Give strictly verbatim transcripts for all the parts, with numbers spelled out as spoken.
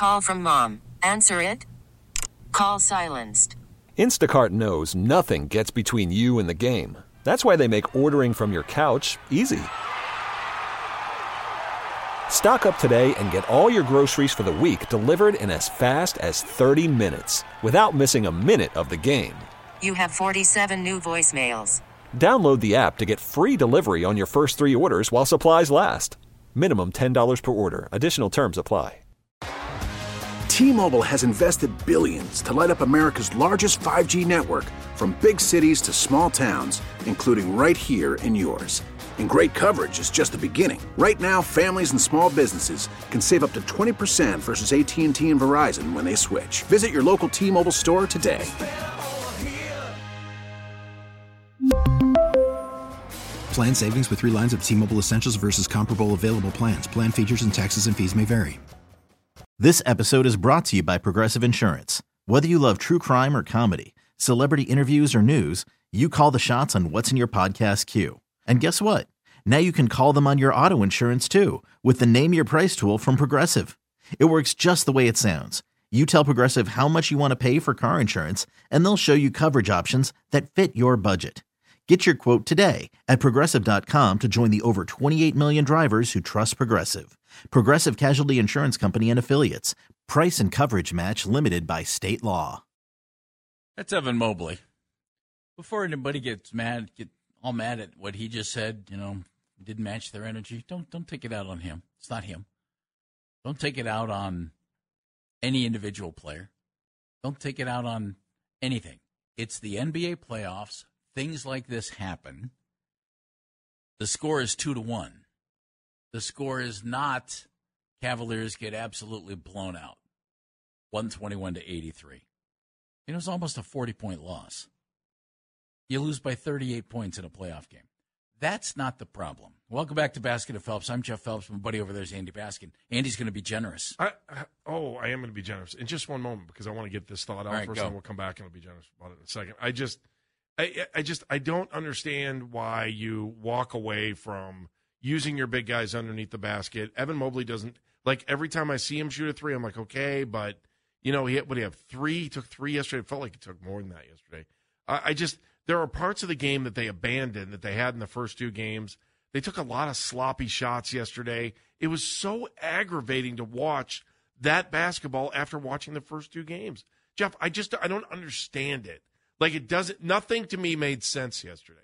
Call from mom. Answer it. Call silenced. Instacart knows nothing gets between you and the game. That's why they make ordering from your couch easy. Stock up today and get all your groceries for the week delivered in as fast as thirty minutes without missing a minute of the game. You have forty-seven new voicemails. Download the app to get free delivery on your first three orders while supplies last. Minimum ten dollars per order. Additional terms apply. T-Mobile has invested billions to light up America's largest five G network, from big cities to small towns, including right here in yours. And great coverage is just the beginning. Right now, families and small businesses can save up to twenty percent versus A T and T and Verizon when they switch. Visit your local T-Mobile store today. Plan savings with three lines of T-Mobile Essentials versus comparable available plans. Plan features and taxes and fees may vary. This episode is brought to you by Progressive Insurance. Whether you love true crime or comedy, celebrity interviews or news, you call the shots on what's in your podcast queue. And guess what? Now you can call them on your auto insurance too with the Name Your Price tool from Progressive. It works just the way it sounds. You tell Progressive how much you want to pay for car insurance, and they'll show you coverage options that fit your budget. Get your quote today at Progressive dot com to join the over twenty-eight million drivers who trust Progressive. Progressive Casualty Insurance Company and Affiliates. Price and coverage match limited by state law. That's Evan Mobley. Before anybody gets mad, get all mad at what he just said, you know, didn't match their energy, don't don't take it out on him. It's not him. Don't take it out on any individual player. Don't take it out on anything. It's the N B A playoffs. Things like this happen. The score is two to one. The score is not Cavaliers get absolutely blown out, one twenty-one to eighty-three. You know, it's almost a forty-point loss. You lose by thirty-eight points in a playoff game. That's not the problem. Welcome back to Baskin and Phelps. I'm Jeff Phelps. My buddy over there is Andy Baskin. Andy's going to be generous. I, I, oh, I am going to be generous. In just one moment, because I want to get this thought out right, first, go. and we'll come back and I'll be generous about it in a second. I just, I, I just, I don't understand why you walk away from using your big guys underneath the basket. Evan Mobley doesn't, like, every time I see him shoot a three, I'm like, okay, but, you know, he had, what, he have three? He took three yesterday. It felt like he took more than that yesterday. I, I just, there are parts of the game that they abandoned that they had in the first two games. They took a lot of sloppy shots yesterday. It was so aggravating to watch that basketball after watching the first two games. Jeff, I just, I don't understand it. Like, it doesn't, nothing to me made sense yesterday.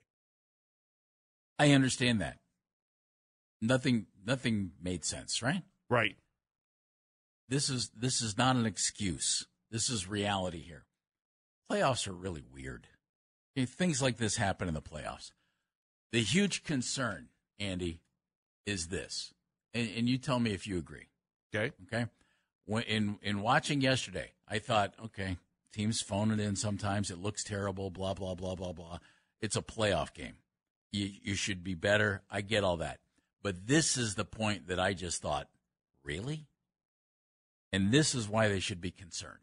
I understand that. Nothing, nothing made sense, right? Right. This is, this is not an excuse. This is reality here. Playoffs are really weird. Okay, things like this happen in the playoffs. The huge concern, Andy, is this, and, and you tell me if you agree. Okay. Okay. When, in in watching yesterday, I thought, okay, teams phone it in sometimes. It looks terrible, blah, blah, blah, blah, blah. It's a playoff game. You, you should be better. I get all that. But this is the point that I just thought, really? And this is why they should be concerned.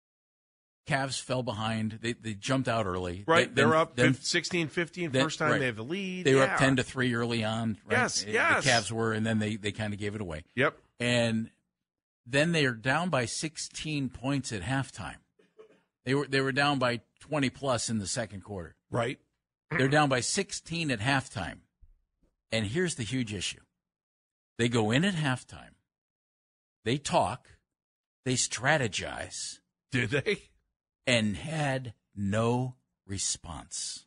Cavs fell behind. They they jumped out early. Right. They, They're then, up then, sixteen fifteen. then, First time right. they have the lead. They were yeah. up ten to three early on. Right? Yes, yes. The Cavs were, and then they, they kind of gave it away. Yep. And then they are down by sixteen points at halftime. They were they were down by twenty plus in the second quarter. Right. They're down by sixteen at halftime. And here's the huge issue. They go in at halftime. They talk. They strategize. Did they? And had no response.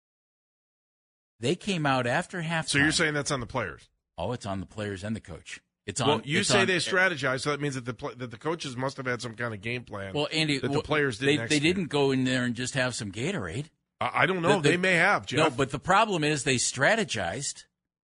They came out after halftime. So you're saying that's on the players? Oh, it's on the players and the coach. It's on. Well, you it's say on, they strategize, so that means that the that the coaches must have had some kind of game plan. Well, Andy, that the well, players didn't. They, execute. they didn't go in there and just have some Gatorade. I, I don't know. The, the, they may have, Jeff. No, but the problem is they strategized.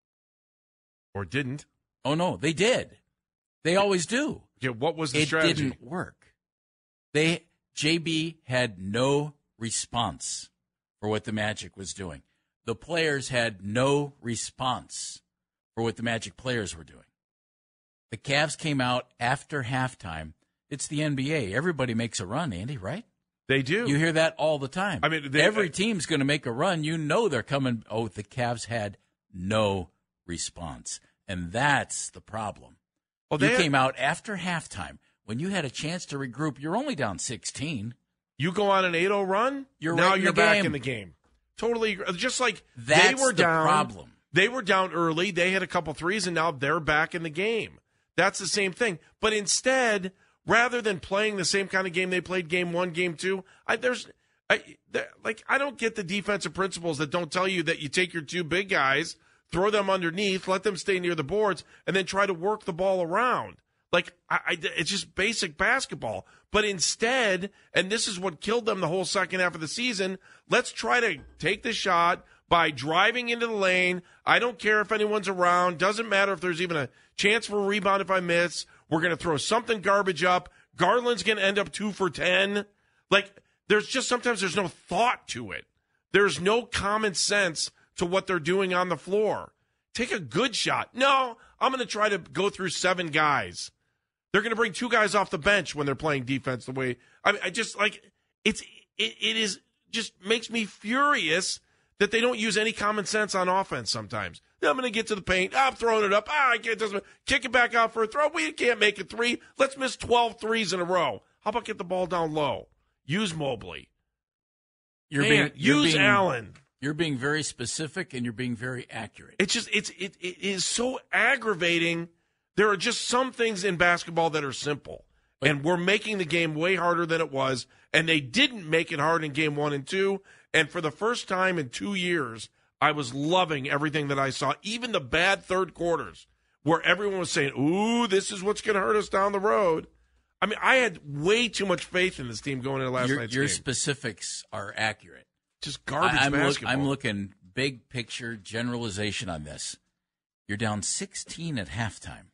Or didn't. Oh, no, they did. They always do. Yeah, what was the it strategy? It didn't work. They J B had no response for what the Magic was doing. The players had no response for what the Magic players were doing. The Cavs came out after halftime. It's the N B A. Everybody makes a run, Andy, right? They do. You hear that all the time. I mean, they, every team's going to make a run. You know they're coming. Oh, the Cavs had no response. And that's the problem. Well, you they came out after halftime when you had a chance to regroup, you're only down sixteen. You go on an eight oh run, you're now right in you're the back game. in the game. Totally agree. Just like That's they were the down. problem. They were down early. They had a couple threes, and now they're back in the game. That's the same thing. But instead, rather than playing the same kind of game they played game one, game two, I, there's I, there, like I don't get the defensive principles that don't tell you that you take your two big guys, throw them underneath, let them stay near the boards, and then try to work the ball around. Like I, I, it's just basic basketball. But instead, and this is what killed them the whole second half of the season, let's try to take the shot by driving into the lane. I don't care if anyone's around. Doesn't matter if there's even a chance for a rebound if I miss. We're going to throw something garbage up. Garland's going to end up two for ten. Like, there's just sometimes there's no thought to it. There's no common sense to what they're doing on the floor. Take a good shot. No, I'm going to try to go through seven guys. They're going to bring two guys off the bench when they're playing defense the way I mean, I just like it's it, it is just makes me furious that they don't use any common sense on offense sometimes. I'm going to get to the paint. I'm throwing it up. Ah, I can't doesn't kick it back out for a throw. We can't make a three. Let's miss twelve threes in a row. How about get the ball down low? Use Mobley. You're Man, being you're use being, Allen. You're being very specific and you're being very accurate. It's just it's it, it is so aggravating. There are just some things in basketball that are simple, and we're making the game way harder than it was, and they didn't make it hard in game one and two, and for the first time in two years, I was loving everything that I saw, even the bad third quarters, where everyone was saying, ooh, this is what's going to hurt us down the road. I mean, I had way too much faith in this team going into last your, night's your game. Your specifics are accurate. Just garbage I, I'm basketball. Look, I'm looking big picture generalization on this. You're down sixteen at halftime.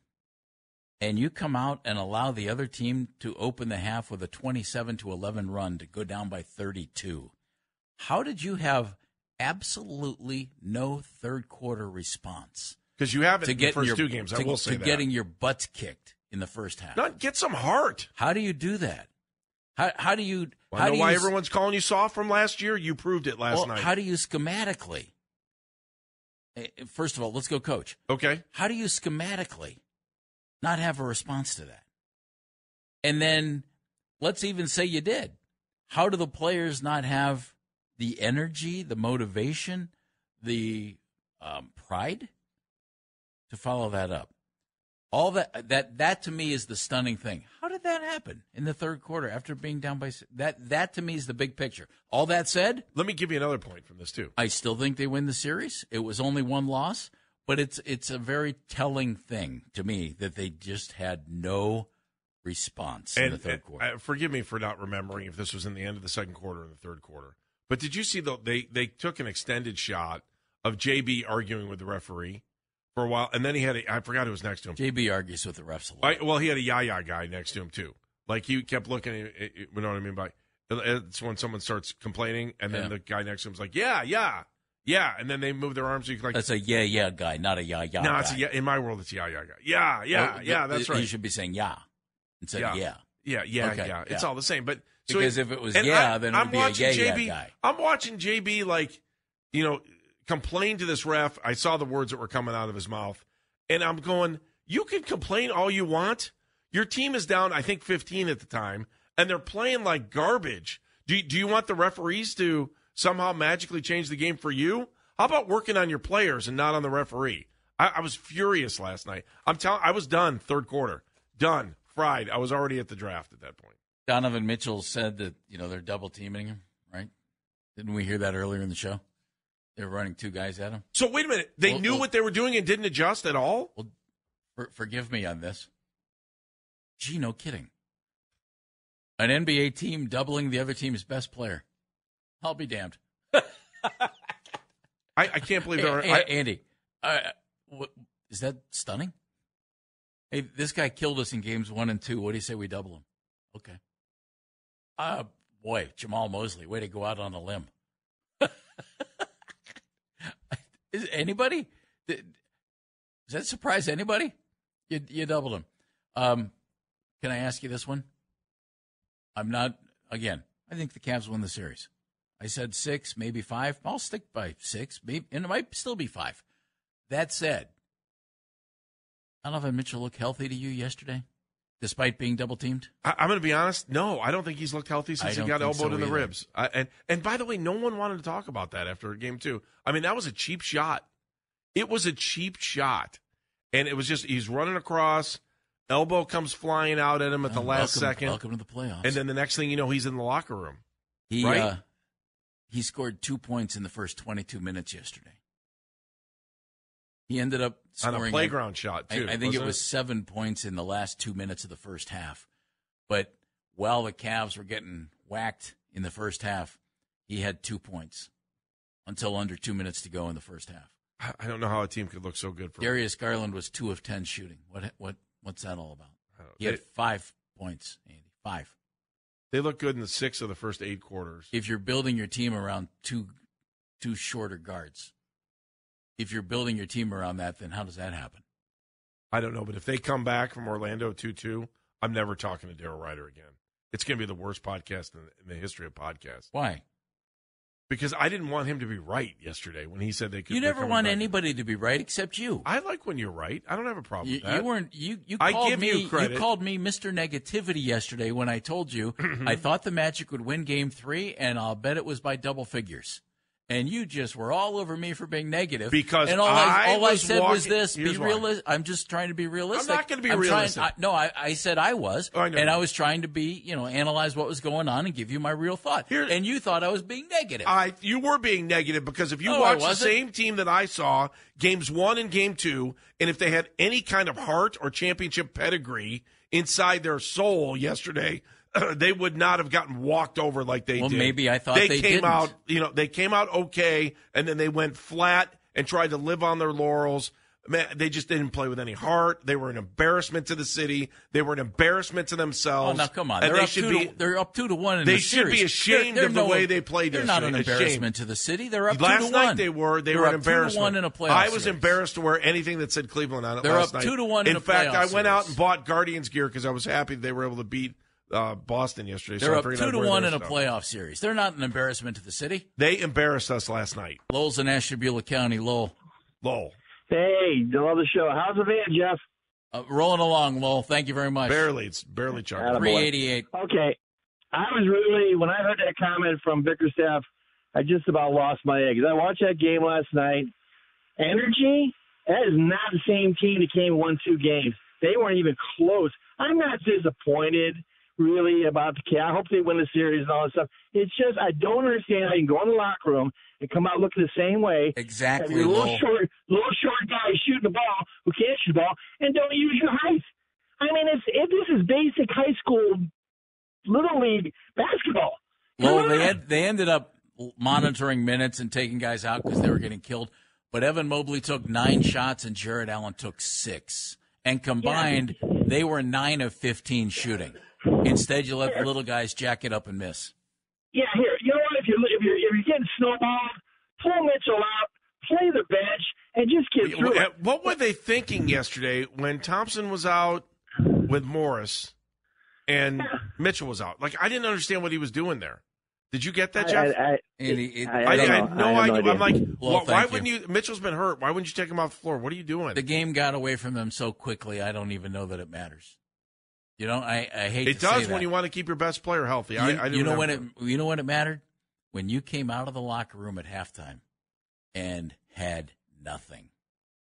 And you come out and allow the other team to open the half with a twenty-seven to eleven run to go down by thirty-two. How did you have absolutely no third quarter response? Because you haven't to in get the first your, two games, to, I will say to that. getting your butts kicked in the first half. Not get some heart. How do you do that? How how do you? Well, how I know do why you, everyone's calling you soft from last year. You proved it last well, night. How do you schematically? First of all, let's go, coach. Okay. How do you schematically not have a response to that? And then let's even say you did. How do the players not have the energy, the motivation, the um, pride to follow that up? All that that that to me is the stunning thing. How did that happen in the third quarter after being down by that? That to me is the big picture. All that said, let me give you another point from this too. I still think they win the series. It was only one loss, but it's it's a very telling thing to me that they just had no response and, in the third quarter. Uh, forgive me for not remembering if this was in the end of the second quarter or the third quarter. But did you see the they they took an extended shot of J B arguing with the referee for a while, and then he had a, I forgot who was next to him. J B argues with the refs a lot. I, well, he had a Yaya guy next to him too. Like he kept looking at, you know what I mean by it's when someone starts complaining, and then Yeah. the guy next to him's like, yeah, yeah, yeah, and then they move their arms. So you can like That's a yeah yeah guy, not a yeah yeah. no, guy. it's a, yeah. In my world, it's a Yaya guy. Yeah, yeah, Well, yeah. the- That's the- right. You should be saying yeah instead Yeah. of yeah. Yeah, yeah, Okay, yeah. It's yeah. all the same. But so Because he- if it was and yeah, I, then it I'm would be a watching yeah J yeah B, guy. I'm watching J B like, you know, complain to this ref. I saw the words that were coming out of his mouth, and I'm going, you can complain all you want. Your team is down, I think, fifteen at the time, and they're playing like garbage. Do you, do you want the referees to somehow magically change the game for you? How about working on your players and not on the referee? I, I was furious last night. I'm telling, I was done third quarter, done, fried. I was already at the draft at that point. Donovan Mitchell said that, you know, they're double teaming him, right? Didn't we hear that earlier in the show? They were running two guys at him. So wait a minute. They Well, knew well- what they were doing and didn't adjust at all? Well, for, forgive me on this. Gee, no kidding. An N B A team doubling the other team's best player. I'll be damned. I, I can't believe there are. A- I, Andy, uh, what, is that stunning? Hey, this guy killed us in games one and two. What do you say we double him? Okay. Uh, boy, Jamal Mosley, way to go out on a limb. Is anybody? Does that surprise anybody? You, you doubled him. Um, can I ask you this one? I'm not, again, I think the Cavs win the series. I said six, maybe five. I'll stick by six, maybe, and it might still be five. That said, Donovan Mitchell look healthy to you yesterday? despite being double teamed? I, I'm going to be honest. No, I don't think he's looked healthy since he got elbowed so in the either. ribs. I, and and by the way, no one wanted to talk about that after game two. I mean, that was a cheap shot. It was a cheap shot, and it was just he's running across, elbow comes flying out at him at the Oh, last welcome, second. Welcome to the playoffs. And then the next thing you know, he's in the locker room. he right? uh, he scored two points in the first twenty-two minutes yesterday. He ended up On scoring a playground shot, too. I, I think it wasn't was seven points in the last two minutes of the first half. But while the Cavs were getting whacked in the first half, he had two points until under two minutes to go in the first half. I don't know how a team could look so good for Darius Garland was two of ten shooting. What what what's that all about? He They, had five points, Andy. Five. they look good in the six of the first eight quarters. If you're building your team around two two shorter guards, if you're building your team around that, then how does that happen? I don't know, but if they come back from Orlando two two, I'm never talking to Daryl Ryder again. It's going to be the worst podcast in the, in the history of podcasts. Why? Because I didn't want him to be right yesterday when he said they could. You they're never coming want back. anybody to be right except you. I like when you're right. I don't have a problem You, with that. you weren't. You you I called give me. you credit. called me Mister Negativity yesterday when I told you I thought the Magic would win Game Three, and I'll bet it was by double figures. And you just were all over me for being negative. Because and all I I, all I was said was walking- this: here's be why. realistic. I'm just trying to be realistic. I'm not gonna be I'm realistic. Trying, I, no, I, I said I was, Oh, I know. and I was trying to be, you know, analyze what was going on and give you my real thought. Here- and you thought I was being negative. I you were being negative because if you No, I watch the wasn't. same team that I saw, games one and game two, and if they had any kind of heart or championship pedigree inside their soul yesterday, they would not have gotten walked over like they Well, did. maybe I thought they, they came didn't. out. You know, they came out okay, and then they went flat and tried to live on their laurels. Man, they just didn't play with any heart. They were an embarrassment to the city. They were an embarrassment to Oh, themselves. now come on! And they're they up should two. be. To, they're up two to one in They the should be series. ashamed They're- of the they're way no- they played They're not an yesterday. embarrassment to the city. They're up Last two to night one. they were. They They're were an up two to embarrassment. one in a playoff I was series. embarrassed to wear anything that said Cleveland on it They're last up night. two to one In in a fact, I playoff went out series. and bought Guardians gear because I was happy they were able to beat uh, Boston yesterday. They're so I up figured two I'd to wear one their in a stuff. playoff series. They're not an embarrassment to the city. They embarrassed us last night. Lowell's in Ashtabula County. Lowell. Lowell. Hey, love the show. How's the van, Jeff? Uh, rolling along, Lowell. Thank you very much. Barely. It's barely chugging. Attaboy. three eighty-eight. Okay. I was really, when I heard that comment from Bickerstaff, I just about lost my eggs. I watched that game last night. Energy, that is not the same team that came and won two games. They weren't even close. I'm not disappointed, really, about the Cavs. I hope they win the series and all that stuff. It's just, I don't understand how you can go in the locker room and come out looking the same way. Exactly, Have your little Lowell. short, little short guy shooting the ball who can't shoot the ball, and don't use your height. I mean, it's it, this is basic high school, little league basketball. Come Lowell, they on. had, they ended up monitoring minutes and taking guys out because they were getting killed. But Evan Mobley took nine shots and Jared Allen took six. And combined, they were nine of fifteen shooting. Instead, you let the little guys jack it up and miss. Yeah, here, you know what? If you're if you're if you're getting snowballed, pull Mitchell out, play the bench, and just get through it. What were they thinking yesterday when Thompson was out with Morris and Mitchell was out? Like, I didn't understand what he was doing there. Did you get that, I, Jeff? I, I, And he- it- I, I, I, don't I know. had no I have idea. no I'm like, Well, why, why thank wouldn't you. Mitchell's been hurt. Why wouldn't you take him off the floor? What are you doing? The game got away from them so quickly, I don't even know that it matters. You know, I, I hate It to does say when that. you want to keep your best player healthy. You, I, I you know when it remember. you know when it mattered? When you came out of the locker room at halftime and had nothing.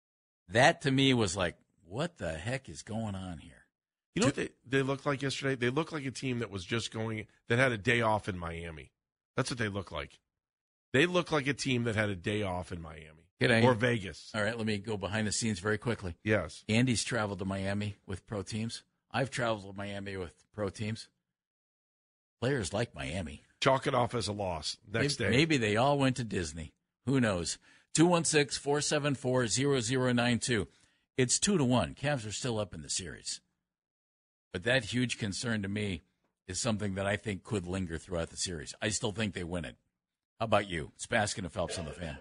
That to me was like, what the heck is going on here? You know what they, they looked like yesterday? They looked like a team that was just going, that had a day off in Miami. That's what they look like. They look like a team that had a day off in Miami Could I- or Vegas. All right, let me go behind the scenes very quickly. Yes. Andy's traveled to Miami with pro teams. I've traveled to Miami with pro teams. Players like Miami. Chalk it off as a loss next maybe, day. Maybe they all went to Disney. Who knows? two one six, four seven four, zero zero nine two. It's two to one. Cavs are still up in the series. But that huge concern to me is something that I think could linger throughout the series. I still think they win it. How about you? It's Baskin and Phelps on the Fan.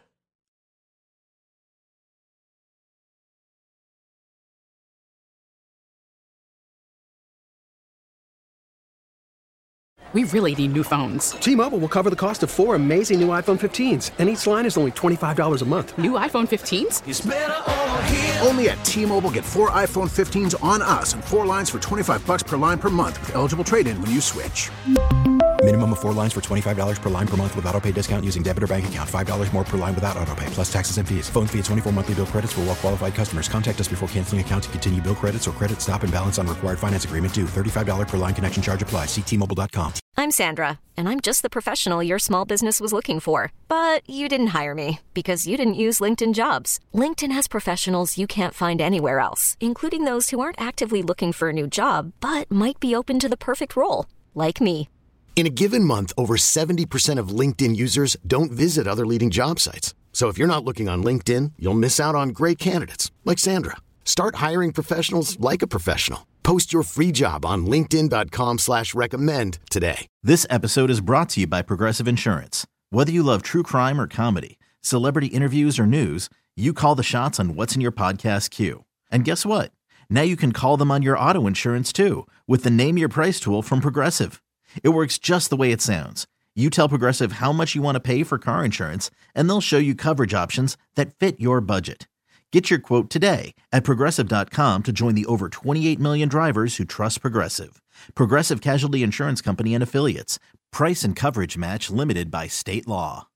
we really need new phones. T-Mobile will cover the cost of four amazing new iPhone fifteens, and each line is only twenty-five dollars a month. New iPhone fifteens? It's better over here. Only at T-Mobile, get four iPhone fifteens on us and four lines for twenty-five bucks per line per month with eligible trade-in when you switch. Minimum of four lines for twenty-five dollars per line per month with autopay discount using debit or bank account. five dollars more per line without autopay, plus taxes and fees. Phone fee at twenty-four monthly bill credits for well-qualified customers. Contact us before canceling account to continue bill credits or credit stop and balance on required finance agreement due. thirty-five dollars per line connection charge applies. See T Mobile dot com. I'm Sandra, and I'm just the professional your small business was looking for. But you didn't hire me because you didn't use LinkedIn Jobs. LinkedIn has professionals you can't find anywhere else, including those who aren't actively looking for a new job, but might be open to the perfect role, like me. In a given month, over seventy percent of LinkedIn users don't visit other leading job sites. So if you're not looking on LinkedIn, you'll miss out on great candidates like Sandra. Start hiring professionals like a professional. Post your free job on linkedin dot com slash recommend today. This episode is brought to you by Progressive Insurance. Whether you love true crime or comedy, celebrity interviews or news, you call the shots on what's in your podcast queue. And guess what? Now you can call them on your auto insurance too with the Name Your Price tool from Progressive. It works just the way it sounds. You tell Progressive how much you want to pay for car insurance, and they'll show you coverage options that fit your budget. Get your quote today at Progressive dot com to join the over twenty-eight million drivers who trust Progressive. Progressive Casualty Insurance Company and Affiliates. Price and coverage match limited by state law.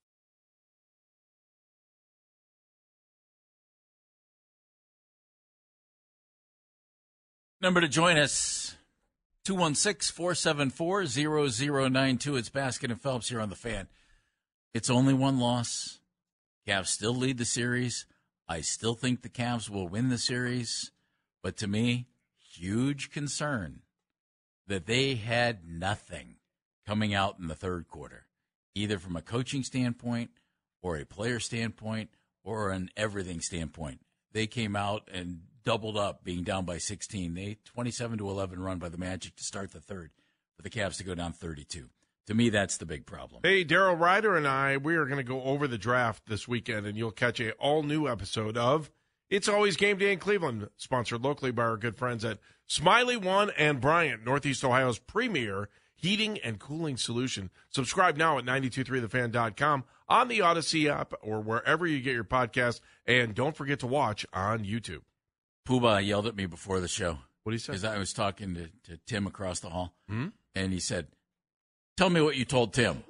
Number to join us, two one six, four seven four, zero zero nine two. It's Baskin and Phelps here on The Fan. It's only one loss. Cavs still lead the series. I still think the Cavs will win the series. But to me, huge concern that they had nothing coming out in the third quarter, either from a coaching standpoint or a player standpoint or an everything standpoint. They came out and doubled up, being down by sixteen. They twenty-seven to eleven run by the Magic to start the third, for the Cavs to go down thirty-two. To me, that's the big problem. Hey, Daryl Ryder and I, we are going to go over the draft this weekend, and you'll catch a all-new episode of It's Always Game Day in Cleveland, sponsored locally by our good friends at Smiley One and Bryant, Northeast Ohio's premier heating and cooling solution. Subscribe now at nine two three the fan dot com, on the Odyssey app, or wherever you get your podcast, and don't forget to watch on YouTube. Poobah yelled at me before the show. What did he say? Because I was talking to, to Tim across the hall, hmm? and he said, tell me what you told Tim.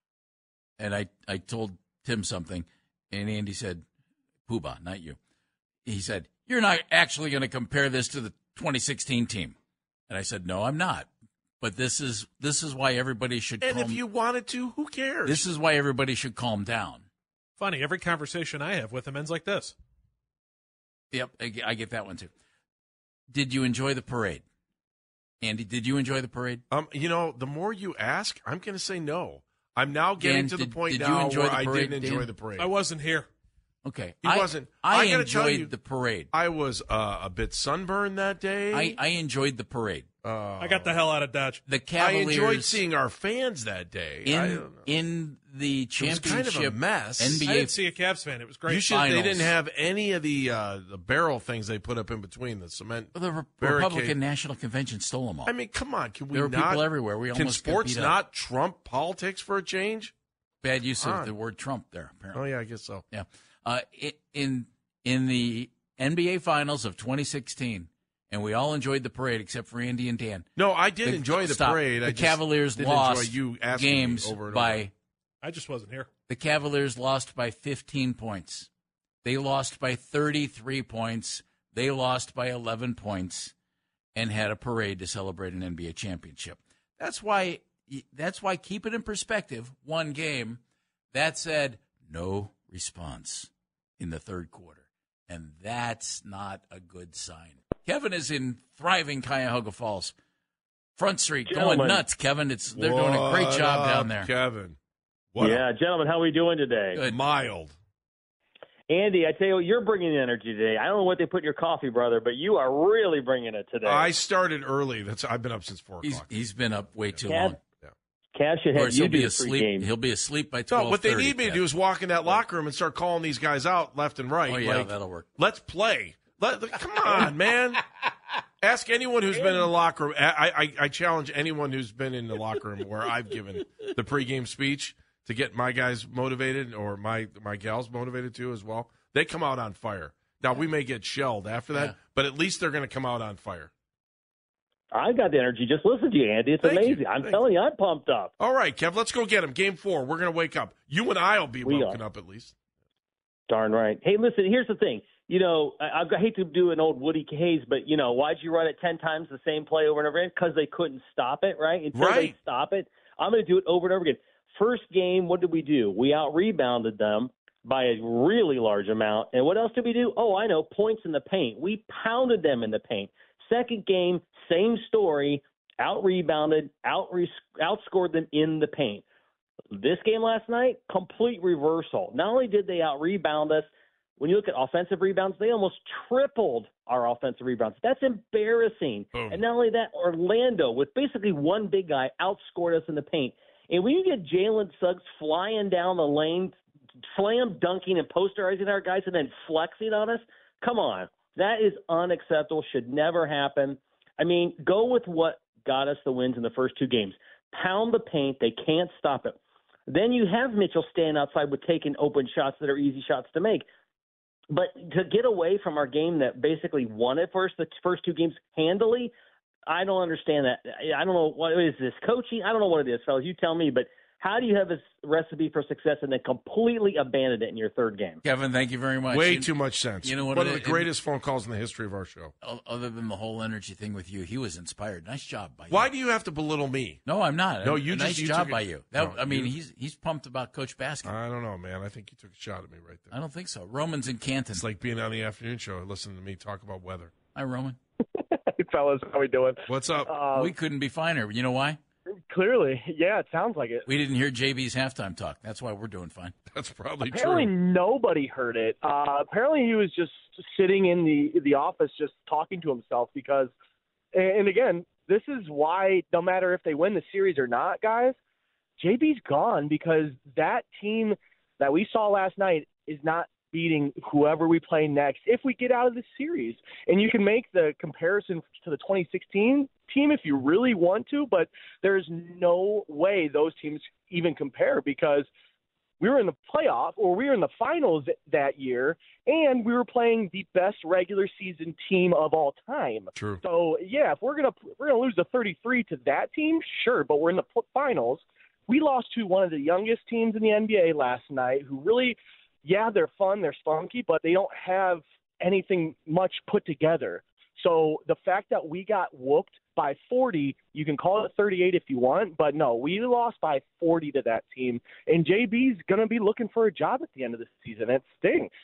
And I, I told Tim something, and Andy said, Poobah, not you. He said, you're not actually going to compare this to the twenty sixteen team. And I said, no, I'm not. But this is this is why everybody should And calm, if you wanted to, who cares? This is why everybody should calm down. Funny, every conversation I have with him ends like this. Yep, I, I get that one too. Did you enjoy the parade? Andy, did you enjoy the parade? Um, you know, the more you ask, I'm going to say no. I'm now getting Dan, to did, the point did now you enjoy where the I parade, didn't enjoy Dan? the parade. I wasn't here. Okay. He I, wasn't. I, I gotta enjoyed tell you, the parade. I was uh, a bit sunburned that day. I, I enjoyed the parade. Uh, I got the hell out of Dodge. The Cavaliers. I enjoyed seeing our fans that day. in I don't know. in the It was championship kind of a mess. N B A. I didn't see a Cavs fan. It was great. You should. Finals. They didn't have any of the uh, the barrel things they put up in between the cement. The Re- barricade. Republican National Convention stole them all. I mean, come on. Can we there were not? people everywhere. We can almost got sports beat up. not trump politics for a change? Bad use Come of on. the word Trump there. Apparently. Oh yeah, I guess so. Yeah. Uh, i- in in the N B A Finals of twenty sixteen, and we all enjoyed the parade except for Andy and Dan. No, I did The- enjoy the stop. parade. The I just Cavaliers didn't lost enjoy you asking me games over and by. over. I just wasn't here. The Cavaliers lost by fifteen points. They lost by thirty-three points. They lost by eleven points, and had a parade to celebrate an N B A championship. That's why. That's why. Keep it in perspective. One game. That said, no response in the third quarter, and that's not a good sign. Kevin is in thriving Cuyahoga Falls, Front Street, Gentlemen. going nuts. Kevin, it's they're doing a great What job up, down there. Kevin. What yeah, up? gentlemen, how are we doing today? Good. Mild. Andy, I tell you what, you're bringing the energy today. I don't know what they put in your coffee, brother, but you are really bringing it today. I started early. That's I've been up since four He's o'clock. he's been up way too Cav, long. Cav should Of have course, you he'll be do asleep. pregame. He'll be asleep by twelve. No, what they need me to do is walk in that locker room and start calling these guys out left and right. Oh yeah, like, that'll work. let's play. Let, come on, man. Ask anyone who's been in the locker room. I, I, I challenge anyone who's been in the locker room where I've given the pregame speech to get my guys motivated or my, my gals motivated too as well. They come out on fire. Now, we may get shelled after that, yeah. but at least they're going to come out on fire. I got the energy. Just listen to you, Andy. It's Thank amazing. You. I'm Thank telling you, I'm pumped up. All right, Kev, let's go get him. Game four. We're going to wake up. You and I will be we woken are. up at least. Darn right. Hey, listen, here's the thing. You know, I, I hate to do an old Woody Hayes, but, you know, why'd you run it ten times the same play over and over again? Because they couldn't stop it, right? Until right. they stop it. I'm going to do it over and over again. First game, what did we do? We out-rebounded them by a really large amount. And what else did we do? Oh, I know, points in the paint. We pounded them in the paint. Second game, same story, out-rebounded, out outscored them in the paint. This game last night, complete reversal. Not only did they out-rebound us, when you look at offensive rebounds, they almost tripled our offensive rebounds. That's embarrassing. Boom. And not only that, Orlando, with basically one big guy, outscored us in the paint. And when you get Jalen Suggs flying down the lane, slam dunking and posterizing our guys and then flexing on us, come on. That is unacceptable, should never happen. I mean, go with what got us the wins in the first two games. Pound the paint. They can't stop it. Then you have Mitchell stand outside with taking open shots that are easy shots to make. But to get away from our game that basically won it first, the first two games handily, I don't understand that. I don't know, what is this, coaching? I don't know what it is, fellas. You tell me. But how do you have a recipe for success and then completely abandon it in your third game? Kevin, thank you very much. Way you, too much sense. You know what? One it, of the greatest it, phone calls in the history of our show. Other than the whole energy thing with you, he was inspired. Nice job by you. Why do you have to belittle me? No, I'm not. No, you a just nice you job took by it, you. That, no, I mean, you, he's he's pumped about Coach Baskin. I don't know, man. I think you took a shot at me right there. I don't think so. Roman's in Canton. It's like being on the afternoon show and listening to me talk about weather. Hi, Roman. Hey, fellas, how we doing? What's up? Uh, we couldn't be finer. You know why? Clearly, yeah, it sounds like it. We didn't hear J B's halftime talk. That's why we're doing fine. That's probably apparently true. Nobody heard it. Uh, apparently, he was just sitting in the the office, just talking to himself. Because, and again, this is why no matter if they win the series or not, guys, J B's gone because that team that we saw last night is not beating whoever we play next if we get out of this series. And you can make the comparison to the twenty sixteen team if you really want to, but there's no way those teams even compare because we were in the playoff or we were in the finals that year and we were playing the best regular season team of all time. True. So yeah, if we're going to, we're going to lose the thirty-three to that team, sure, but we're in the finals. We lost to one of the youngest teams in the N B A last night who really, yeah, they're fun, they're spunky, but they don't have anything much put together. So the fact that we got whooped by forty, you can call it thirty-eight if you want, but no, we lost by forty to that team. And J B's going to be looking for a job at the end of the season. It stinks.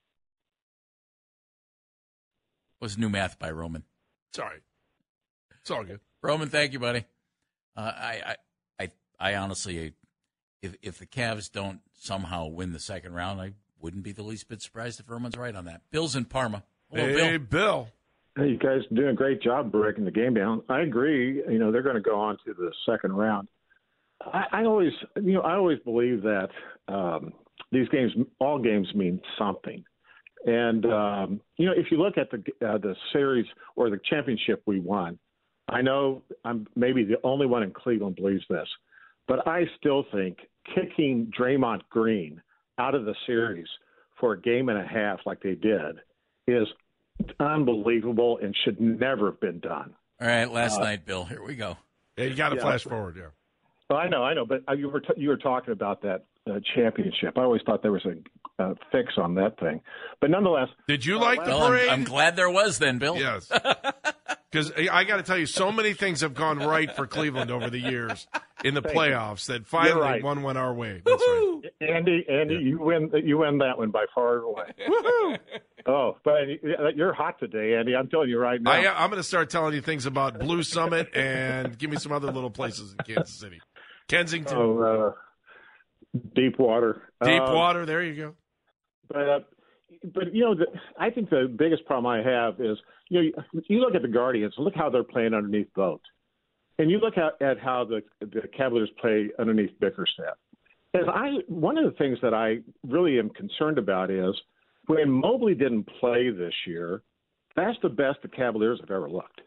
Was new math by Roman. Sorry. It's all good. Roman, thank you, buddy. Uh, I, I, I, I honestly, if if the Cavs don't somehow win the second round, I wouldn't be the least bit surprised if Roman's right on that. Bill's in Parma. Hello, hey, Bill. Bill. Hey, you guys are doing a great job breaking the game down. I agree. You know, they're going to go on to the second round. I, I always, you know, I always believe that um, these games, all games mean something. And, um, you know, if you look at the uh, the series or the championship we won, I know I'm maybe the only one in Cleveland believes this, but I still think kicking Draymond Green out of the series for a game and a half like they did is unbelievable and should never have been done. All right, last uh, night, Bill. Here we go. Yeah, you got to yeah, flash forward, yeah. Well, I know, I know, but you were t- you were talking about that uh, championship. I always thought there was a uh, fix on that thing, but nonetheless. Did you like the well, parade? I'm, I'm glad there was then, Bill. Yes. Because I got to tell you, so many things have gone right for Cleveland over the years in the Thank playoffs you. that finally right. one went our way. That's right. Andy, Andy, yeah. you win. You win that one by far and away. Woohoo! Oh, but you're hot today, Andy. I'm telling you right now. I, I'm going to start telling you things about Blue Summit and give me some other little places in Kansas City, Kensington. Oh, uh, Deepwater. Deepwater. Uh, there you go. But. Uh, But, you know, the, I think the biggest problem I have is, you know, you, you look at the Guardians, look how they're playing underneath Vogt. And you look at, at how the, the Cavaliers play underneath Bickerstaff. And I, one of the things that I really am concerned about is when Mobley didn't play this year, that's the best the Cavaliers have ever looked.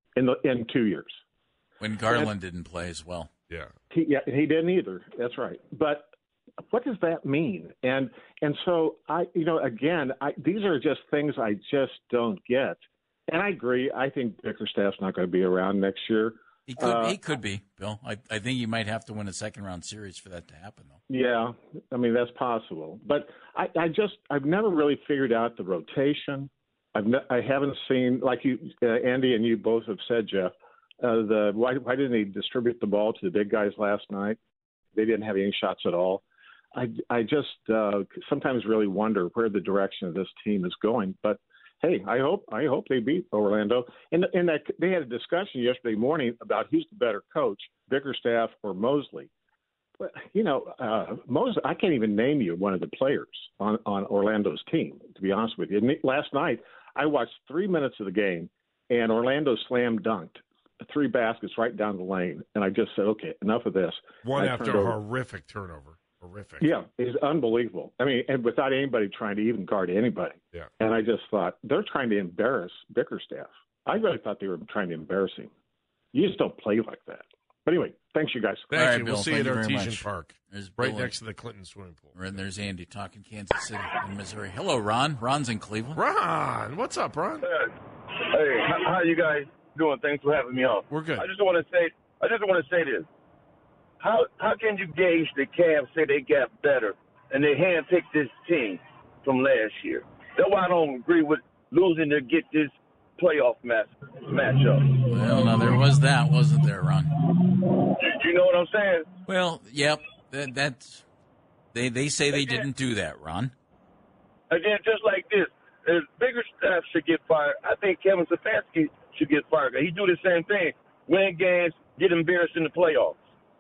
in the in two years. When Garland didn't play as well. Yeah. He, yeah, he didn't either. That's right. But what does that mean? And and so I, you know, again, I, these are just things I just don't get. And I agree. I think Bickerstaff's not going to be around next year. He could. Uh, he could be, Bill. I, I think you might have to win a second round series for that to happen, though. Yeah, I mean that's possible. But I, I just I've never really figured out the rotation. I've ne- I haven't seen, like you, uh, Andy, and you both have said, Jeff. Uh, the why, why didn't he distribute the ball to the big guys last night? They didn't have any shots at all. I, I just uh, sometimes really wonder where the direction of this team is going. But hey, I hope I hope they beat Orlando. And and that they had a discussion yesterday morning about who's the better coach, Bickerstaff or Mosley. But you know, uh, Mosley, I can't even name you one of the players on on Orlando's team. To be honest with you, and last night I watched three minutes of the game, and Orlando slam dunked three baskets right down the lane, and I just said, okay, enough of this. One I after a horrific turnover. Horrific. Yeah, it's unbelievable. I mean, and without anybody trying to even guard anybody. Yeah. And I just thought, they're trying to embarrass Bickerstaff. I really thought they were trying to embarrass him. You just don't play like that. But anyway, thanks, you guys. Thank right, you. Bill, We'll see thank you you at very Artesian much. Park, There's right Bill next to the Clinton swimming pool. And there's Andy talking Kansas City and Missouri. Hello, Ron. Ron's in Cleveland. Ron, what's up, Ron? Hey, how, how you guys doing? Thanks for having me on. We're good. I just want to say, I just want to say this. How how can you gauge the Cavs say they got better and they handpicked this team from last year? That's why I don't agree with losing to get this playoff match matchup. Well, now there was that, wasn't there, Ron? You, you know what I'm saying? Well, yep. That, that's they they say they didn't do that, Ron. Again, just like this, if Bickerstaff should get fired, I think Kevin Stefanski should get fired. He do the same thing: win games, get embarrassed in the playoffs.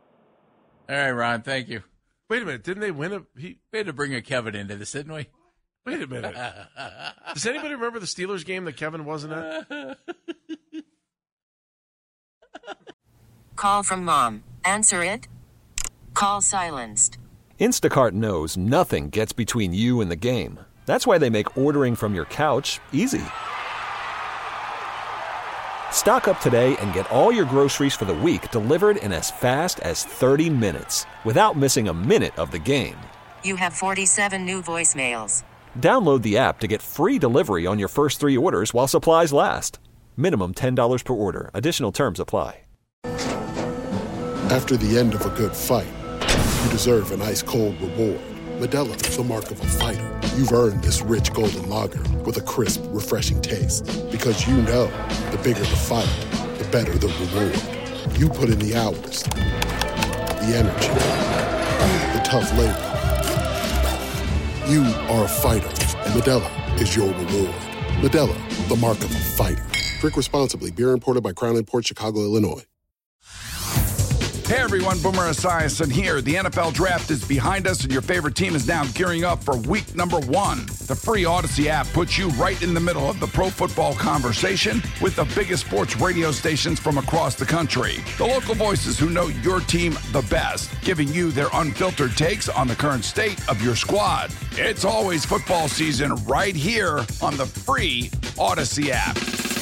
All right, Ron. Thank you. Wait a minute. Didn't they win a? He, we had to bring a Kevin into this, didn't we? Wait a minute. Does anybody remember the Steelers game that Kevin wasn't at? Call from mom. Answer it. Call silenced. Instacart knows nothing gets between you and the game. That's why they make ordering from your couch easy. Stock up today and get all your groceries for the week delivered in as fast as thirty minutes without missing a minute of the game. You have forty-seven new voicemails. Download the app to get free delivery on your first three orders while supplies last. Minimum ten dollars per order. Additional terms apply. After the end of a good fight, you deserve an ice-cold reward. Modelo is the mark of a fighter. You've earned this rich golden lager with a crisp, refreshing taste. Because you know, the bigger the fight, the better the reward. You put in the hours, the energy, the tough labor. You are a fighter, and Modelo is your reward. Modelo, the mark of a fighter. Drink responsibly. Beer imported by Crown Imports, Chicago, Illinois. Hey everyone, Boomer Esiason here. The N F L Draft is behind us and your favorite team is now gearing up for week number one. The free Odyssey app puts you right in the middle of the pro football conversation with the biggest sports radio stations from across the country. The local voices who know your team the best, giving you their unfiltered takes on the current state of your squad. It's always football season right here on the free Odyssey app.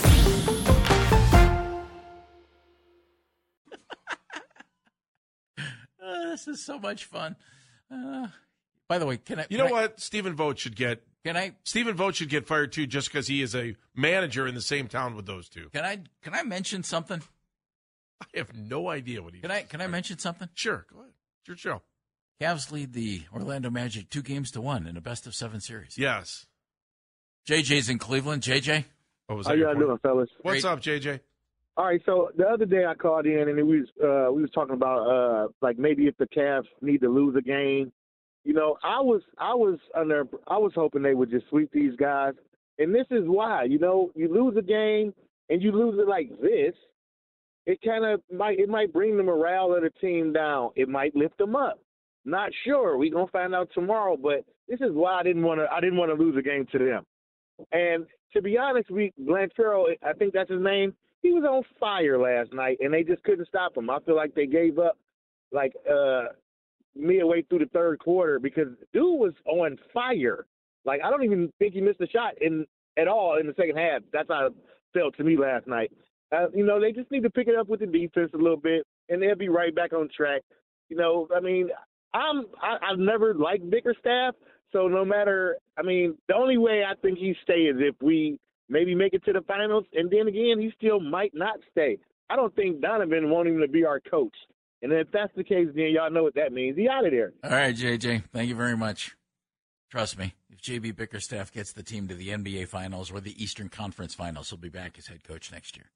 Uh, this is so much fun. Uh, by the way, can I? You can know I, what? Stephen Vogt should get. Can I? Stephen Vogt should get fired too, just because he is a manager in the same town with those two. Can I? Can I mention something? I have no idea what he. Can I? Can I mention something? Sure, go ahead. It's your show. Cavs lead the Orlando Magic two games to one in a best of seven series. Yes. J J's in Cleveland. J J. Oh, was How that your y'all doing, fellas? What's Great. up, J J? All right, so the other day I called in and we was uh, we was talking about uh, like maybe if the Cavs need to lose a game. You know, I was I was under I was hoping they would just sweep these guys, and this is why. You know, you lose a game and you lose it like this, it kind of might it might bring the morale of the team down. It might lift them up. Not sure. We're gonna find out tomorrow, but this is why I didn't want to I didn't want to lose a game to them. And to be honest, we Blanchero, I think that's his name. He was on fire last night, and they just couldn't stop him. I feel like they gave up, like, uh, midway through the third quarter because dude was on fire. Like, I don't even think he missed a shot in at all in the second half. That's how it felt to me last night. Uh, you know, they just need to pick it up with the defense a little bit, and they'll be right back on track. You know, I mean, I'm I, I've never liked Bickerstaff, so no matter. I mean, the only way I think he stays if we maybe make it to the finals, and then again, he still might not stay. I don't think Donovan wants him to be our coach. And if that's the case, then y'all know what that means. He out of there. All right, J J. Thank you very much. Trust me, if J B Bickerstaff gets the team to the N B A Finals or the Eastern Conference Finals, he'll be back as head coach next year.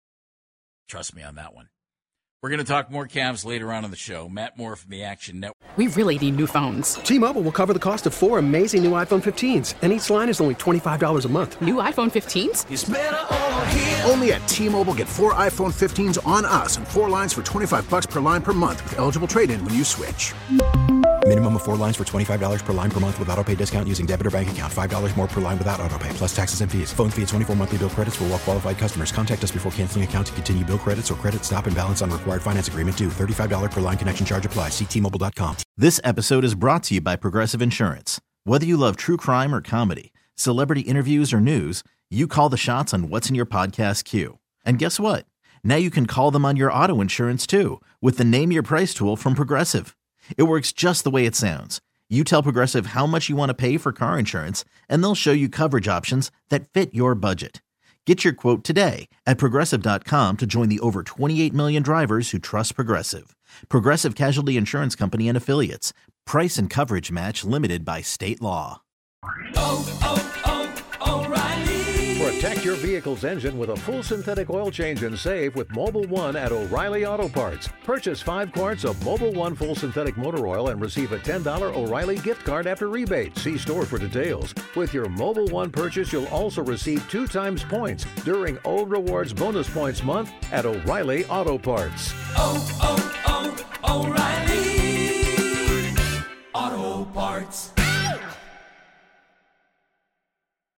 Trust me on that one. We're going to talk more Cavs later on in the show. Matt Moore from the Action Network. We really need new phones. T-Mobile will cover the cost of four amazing new iPhone fifteens, and each line is only twenty-five dollars a month. New iPhone fifteens? It's better over here. Only at T-Mobile, get four iPhone fifteens on us and four lines for twenty-five bucks per line per month with eligible trade-in when you switch. Minimum of four lines for twenty-five dollars per line per month with autopay discount using debit or bank account. five dollars more per line without autopay, plus taxes and fees. Phone fee at twenty-four monthly bill credits for well-qualified customers. Contact us before canceling account to continue bill credits or credit stop and balance on required finance agreement due. thirty-five dollars per line connection charge applies. See T Mobile dot com. This episode is brought to you by Progressive Insurance. Whether you love true crime or comedy, celebrity interviews or news, you call the shots on what's in your podcast queue. And guess what? Now you can call them on your auto insurance too with the Name Your Price tool from Progressive. It works just the way it sounds. You tell Progressive how much you want to pay for car insurance, and they'll show you coverage options that fit your budget. Get your quote today at Progressive dot com to join the over twenty-eight million drivers who trust Progressive. Progressive Casualty Insurance Company and Affiliates. Price and coverage match limited by state law. Oh, oh, oh, O'Reilly. Protect your vehicle's engine with a full synthetic oil change and save with Mobil one at O'Reilly Auto Parts. Purchase five quarts of Mobil one full synthetic motor oil and receive a ten dollars O'Reilly gift card after rebate. See store for details. With your Mobil one purchase, you'll also receive two times points during O Rewards Bonus Points Month at O'Reilly Auto Parts. Oh, oh, oh, O'Reilly Auto Parts.